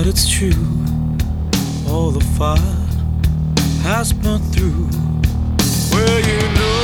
it's true. All the fire has burnt through. Well, you know